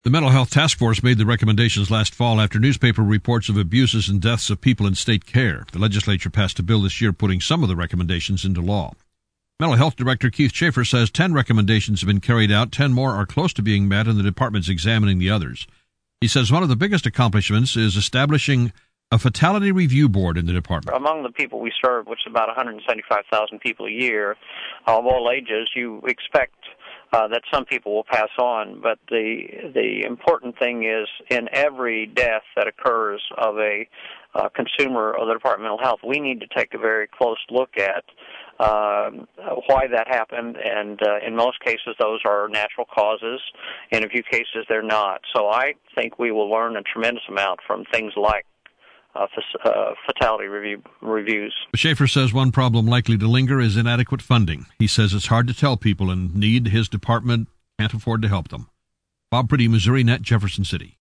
The Mental Health Task Force made the recommendations last fall after newspaper reports of abuses and deaths of people in state care. The legislature passed a bill this year putting some of the recommendations into law. Mental Health Director Keith Schaefer says 10 recommendations have been carried out, 10 more are close to being met, and the department's examining the others. He says one of the biggest accomplishments is establishing a fatality review board in the department. Among the people we serve, which is about 175,000 people a year, of all ages, you expect that some people will pass on, but the important thing is in every death that occurs of a consumer of the Department of Mental Health, we need to take a very close look at why that happened, and in most cases those are natural causes. In a few cases they're not. So I think we will learn a tremendous amount from things like fatality reviews. Schaefer says one problem likely to linger is inadequate funding. He says it's hard to tell people in need his department can't afford to help them. Bob Priddy, Missouri Net, Jefferson City.